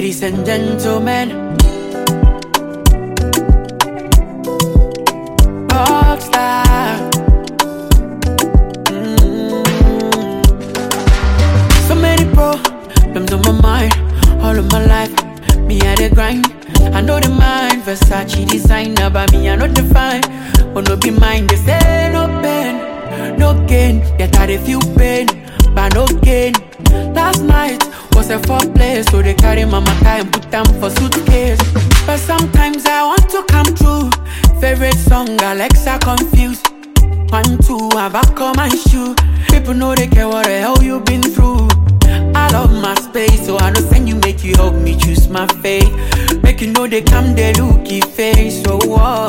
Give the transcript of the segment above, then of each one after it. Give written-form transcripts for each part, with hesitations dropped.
Ladies and gentlemen, rockstar. So many problems on my mind, all of my life. Me I the grind, I know the mind. Versace designer, but me I know the fine. Oh no be mine, they say no pain, no gain. Yet I dey feel pain, but no gain. Last night was a foreplay, so they carry my matter and put them for suitcase. But sometimes I want to come true. Favorite song, Alexa confused. 1, 2, I back on my shoe. People know they care what the hell you been through. I love my space, so I know send you, make you help me choose my fate. Make you know they come, they looky face, so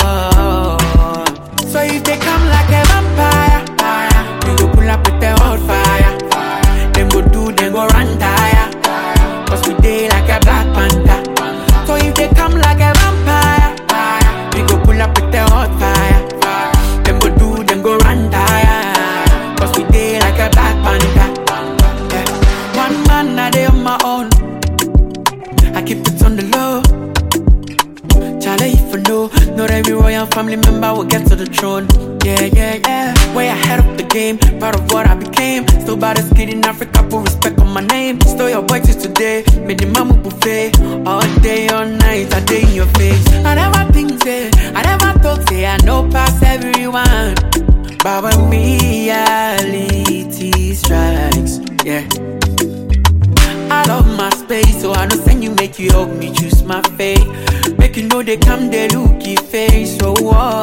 so if they come like a vampire, we go pull up with the hot fire. Them go do, them go run tire. Cause we day like a Black Panther. So if they come like a vampire, we go pull up with the hot fire. Them go do, them go run tire. Cause we day like a Black Panther. One man, I dey on my own. I keep it on the low. Charlie, if you know, not every royal family member will get to the throne. Yeah, yeah, yeah. Way ahead of the game, part of what I became. Still by the skid in Africa, put respect on my name. Still your boy till today, made the mamu buffet. All day, all night, I day in your face. I never think, say, I never thought, say, I know past everyone. But when reality strikes, yeah. I love my space, so I know send you, make you help me choose my fate. Make you know they come, they looky face, so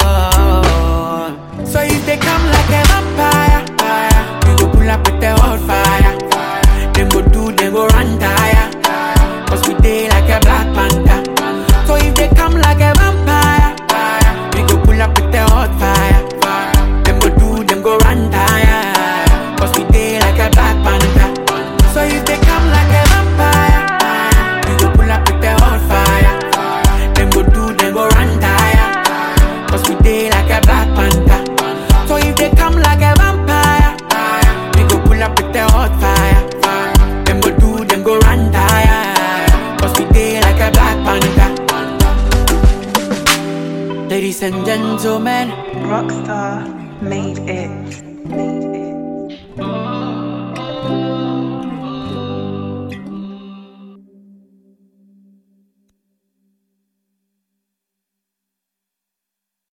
so if they come like a vampire, we go pull up with the hot fire. Them go do, them go run tire. Cause we day like a Black Panther. So if they come like a vampire, we go pull up with the hot fire. Them go do, them go run tire. Cause we day like a Black Panther. So if they come like a vampire, we go pull up with the hot fire. Them go do, them go run tire. Cause we day like a Black Panther. So if they come like a vampire, we go pull up with the hot fire. Them go do, them go run tire. Cause we day like a Black Panther. Ladies and gentlemen, Rockstar made it.